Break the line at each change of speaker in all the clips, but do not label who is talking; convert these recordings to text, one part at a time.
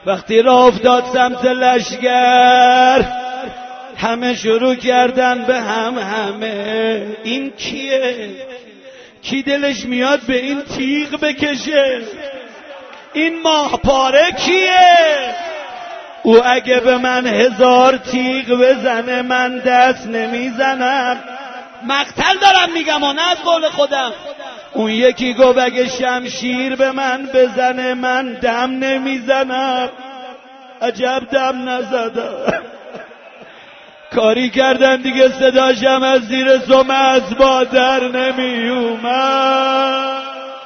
وقتی راه افتاد سمت لشگر همه شروع کردن به همه این کیه؟ کی دلش میاد به این تیغ بکشه؟ این ماه پاره کیه؟ او اگه به من 1000 تیغ بزنه من دست نمیزنم. مقتل دارم میگم و نه از قول خودم. اون یکی گفت اگه شمشیر به من بزنه من دم نمیزنم. عجب دم نزدم. کاری کردن دیگه صداشم از زیر سم اسبا در نمی اومد.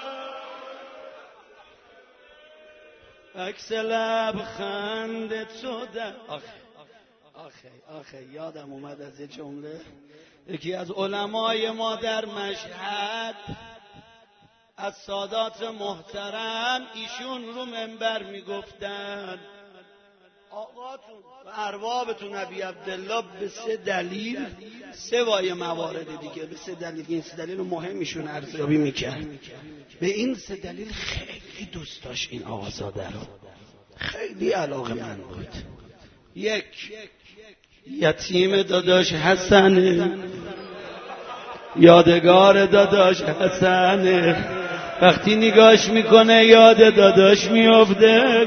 عکس لبخند تو در آخه یادم اومد از یه جمله یکی از علمای ما در مشهد از سادات محترم ایشون رو منبر میگفتن آقاتون و اربابتون ابی عبدالله به 3 دلیل 3 وای موارد دیگه به 3 دلیل این 3 دلیل مهمیشون ارزیابی میکرد. به این 3 دلیل خیلی دوست داشت این آقازاده رو، خیلی علاقه‌مند بود. 1 یتیم داداش حسنه، یادگار داداش حسنه، وقتی نگاش میکنه یاد داداش میفته،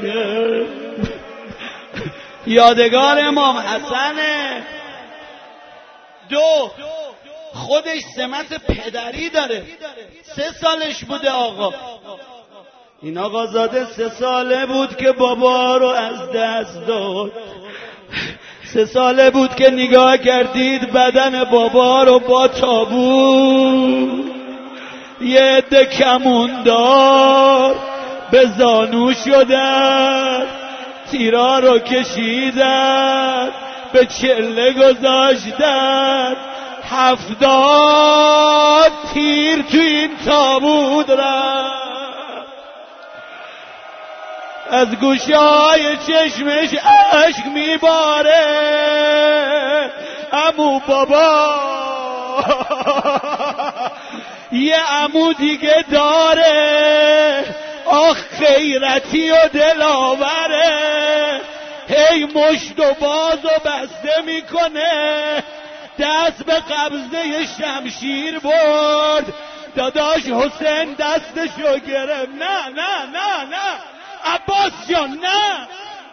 یادگار امام حسنه. 2 خودش سمت پدری داره. 3 سالش بوده آقا. این آقازاده 3 ساله بود که بابا رو از دست داد. 3 ساله بود که نگاه کردید بدن بابا رو با تابوت یه عده کموندار به زانو شدن، تیرا رو کشیدن، به چله گذاشتن، 70 تیر تو این تابوت رفت. از گوشای چشمش اشک میباره. عمو بابا یه عمو دیگه داره، آخ خیرتی و دلاوره، هی مشت و باز و بسته میکنه، دست به قبضه شمشیر برد. داداش حسین دستشو گرفت. نه نه نه نه عباس جان نه.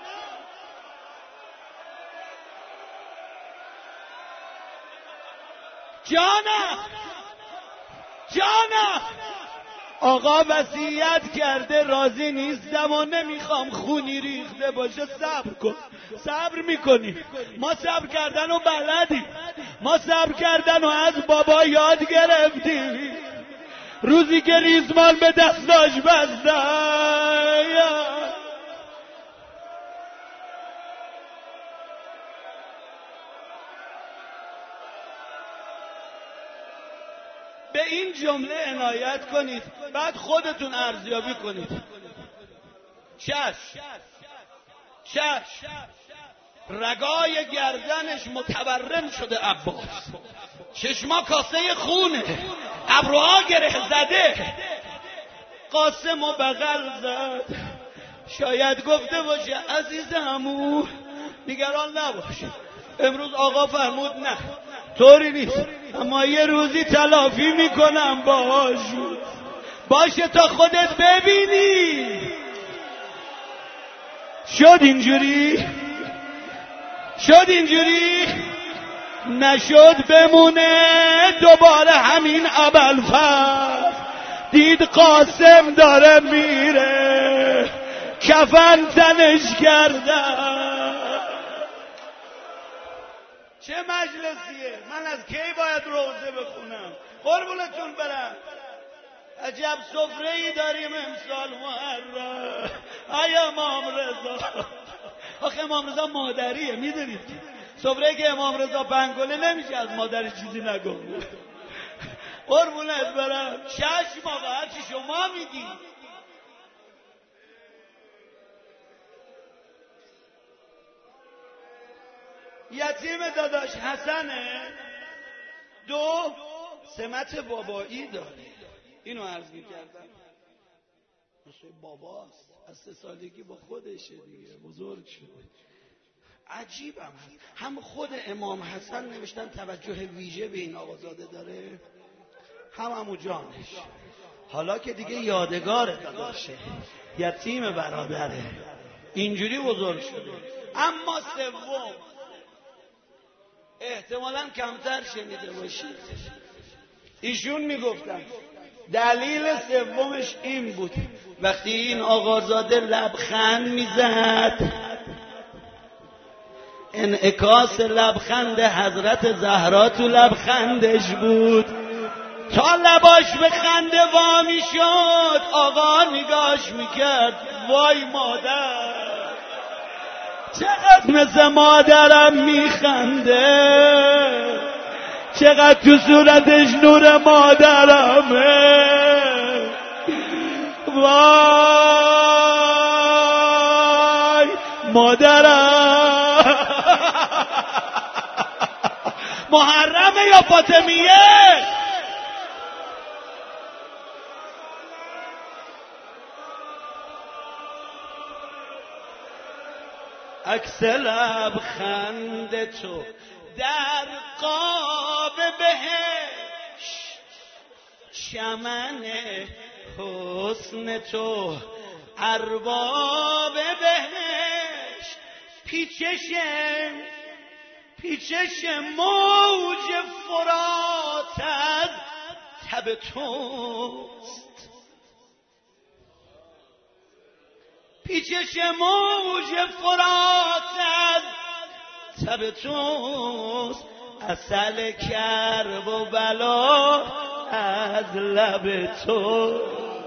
جانم آقا وصیت کرده راضی نیستم و نمیخوام خونی ریخته باشه. صبر کن. صبر میکنی. ما صبر کردن و بلدی. ما صبر کردن و از بابا یاد گرفتیم. روزی که ریزمان به دستاش بستن به این جمله عنایت کنید، بعد خودتون ارزیابی کنید. چشم رگای گردنش متورم شده عباس، چشما کاسه خونه، ابروها گره زده. قاسم و بغل زد. شاید گفته باشه عزیز عمو نگران نباشه، امروز آقا فرمود نه طوری نیست، اما یه روزی تلافی میکنم باشه تا خودت ببینی. شد اینجوری نشد بمونه دوباره همین ابوالفضل. دید قاسم داره میره، کفن تنش کردن. چه مجلسیه؟ من از کی باید روزه بخونم؟ قربونتون برم. عجب سفره‌ای داریم امسال محرم. آیا امام رضا؟ آخه امام رضا مادریه، میدونید سفره‌ای که امام رضا پنگله نمیشه از مادر چیزی نگم. قربونت برم. چشم آقا هرچی شما میگی. یتیم داداش حسنه. 2 سمت بابایی داره. اینو عرض می‌کردم. مثل باباست، از 3 سالگی با خودشه دیگه، بزرگ شده. عجیبم هست، هم خود امام حسن نوشتن توجه ویژه به این آقازاده داره، هم عمو جانش. حالا که دیگه یادگار داداشه، یتیم برادره، اینجوری بزرگ شده. اما سوم احتمالاً کمتر شنیده باشید، ایشون میگفتن دلیل سومش این بود وقتی این آقازاده لبخند میزد، انعکاس لبخند حضرت زهرا تو لبخندش بود، تا لباش به خنده وا میشد آقا نگاش میکرد، وای مادر چقدر مثل مادرم میخنده، چقدر تو صورتش نور مادرمه، وای مادرم. محرمه یا فاطمیه؟ عکس لبخند تو در قاب بهشت، چمن حسن تو ارباب بهشت، پیچش موج فرات از تب توست، پیچش موج فرات از تب توست، عسل کرب و بلا از لب تو.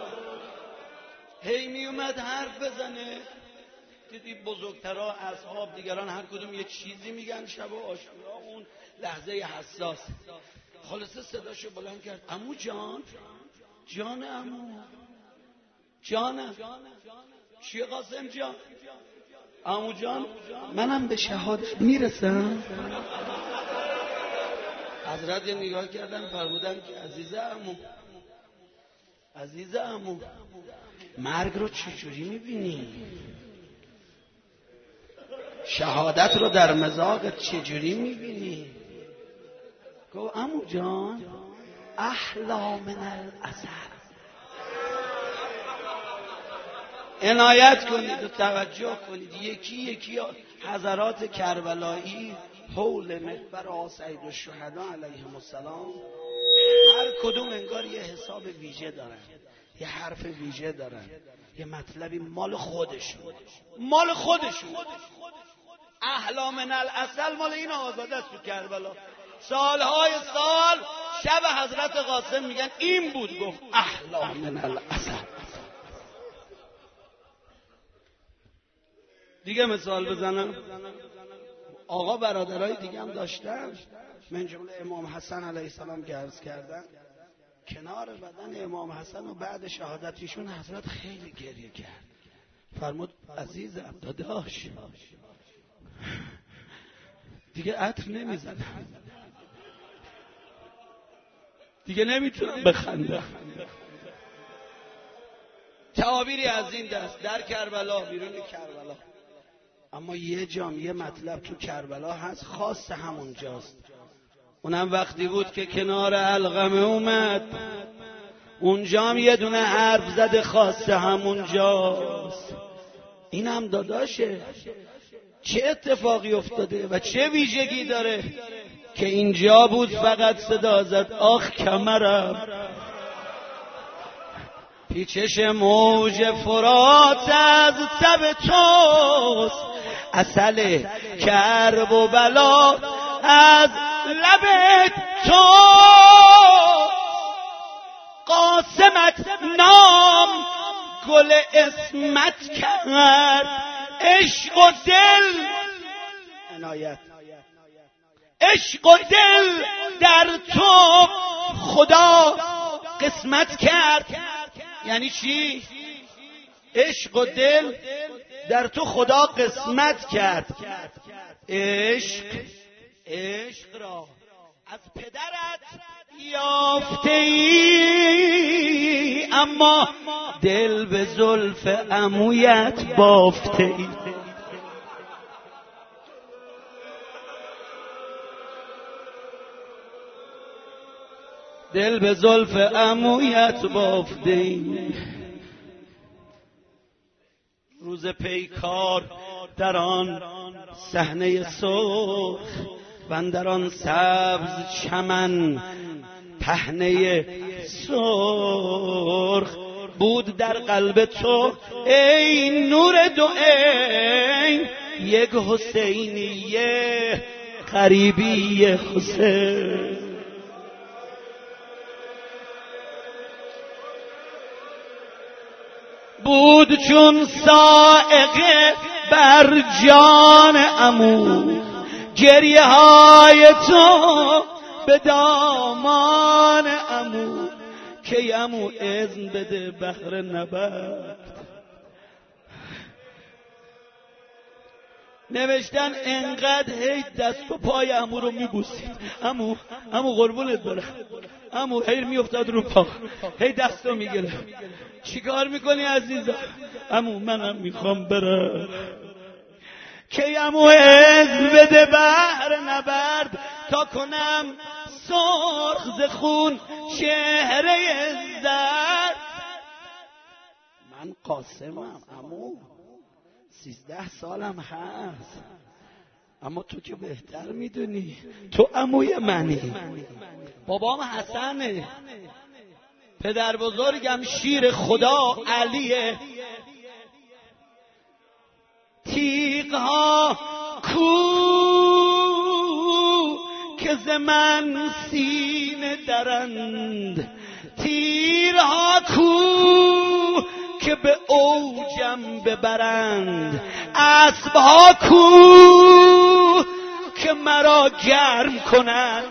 هی می اومد حرف بزنه، دیدی بزرگترها اصحاب دیگران هر کدوم یه چیزی میگن شب عاشورا، اون لحظه حساس خلاصه صداشو بلند کرد، عمو جان، جان عمو، جانم چیه قاسم جان؟ عمو جان منم به شهادت میرسم؟ حضرت یه نگاه کردن فرمودن که عزیز عمو مرگ رو چجوری میبینی؟ شهادت رو در مذاقت چجوری میبینی؟ گفت عمو جان احلا من العسل. عنایت کنید و توجه کنید، یکی حضرات کربلایی حول محور سید الشهدا علیهم السلام هر کدوم انگار یه حساب ویژه دارن، یه حرف ویژه دارن، یه مطلبی مال خودشون. احلا من العسل مال این آزاده است تو کربلا. سالهای سال شب حضرت قاسم میگن این بود، گفت احلا من العسل. دیگه مثال بزنم، آقا برادرای دیگه هم داشتن، من جمله امام حسن علیه السلام که عرض کردن، کنار بدن امام حسن و بعد شهادتیشون حضرت خیلی گریه کرد، فرمود عزیزم داداش دیگه عطر نمیزنم، دیگه نمیتونم بخندم. تعابیری از این دست در کربلا، بیرون کربلا. اما یه جام یه مطلب تو کربلا هست خاص همونجاست، اونم وقتی بود که کنار علقمه اومد، اونجا هم یه دونه حرف زده خاص همونجاست. اینم داداشه، چه اتفاقی افتاده و چه ویژگی داره که اینجا بود فقط صدا زد آخ کمرم. پیچش موج فرات از تب توست، عسل کرب و بلا از لب تو. قاسمت نام گل اسمت کرد، عشق و دل عنایت، عشق و دل در تو خدا قسمت کرد. یعنی چی؟ عشق و دل در تو خدا قسمت کرد. عشق را از پدرت یافته ای، اما دل به زلف عمویت بافته ای. دل به زلف عمویت بافته ای. روز پیکار در آن صحنه سرخ و در آن سبز چمن پهنه سرخ بود در قلب تو ای نور دو عین، یک حسینیه غریبی حسین. بود چون صاعقه بر جان عمو، گریه های تو به دامان عمو، که عمو اذن بده بحر نبرد. نوشتن انقدر هی دست و پای عمو رو میبوسید. عمو قربونت برم، عمو هی میافتاد رو پا، هی دست رو میگرفت. چیکار میکنی عزیزم؟ عمو منم میخوام برم. که عمو اذن بده بحر نبرد، تا کنم سرخ ز خون چهره زرد. من قاسمم عمو، 13 سالم هست، اما تو که بهتر میدونی، تو عموی منی. بابام حسنه، پدر بزرگم شیر خدا علیه. تیغ کو که ز من سینه درند، تیرها کو که به اوجم ببرند، اسبها کو که مرا گرم کنند.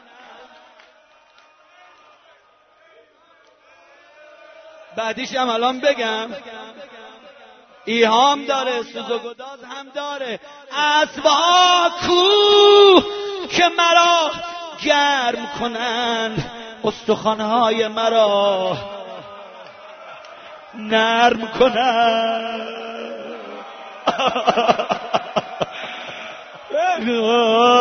بعدیش هم الان بگم، ایهام داره، سوز و گداز هم داره. اسبها کو که مرا گرم کنند، استخوان‌های مرا نرم کنند.